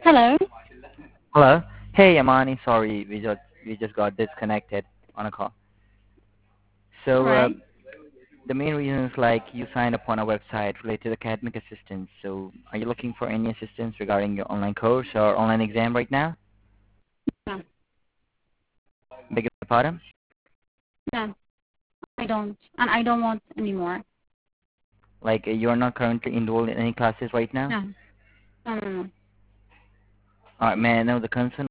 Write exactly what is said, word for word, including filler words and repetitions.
Hello. Hello. Hey, Amani. Sorry, we just we just got disconnected on a call. All So uh, right. the main reason is like you signed up on our website related to academic assistance. So are you looking for any assistance regarding your online course or online exam right now? No, Beg your pardon? no, I don't, and I don't want anymore. Like uh, you are not currently enrolled in any classes right now? No, no, no, no. All right, may I know the concern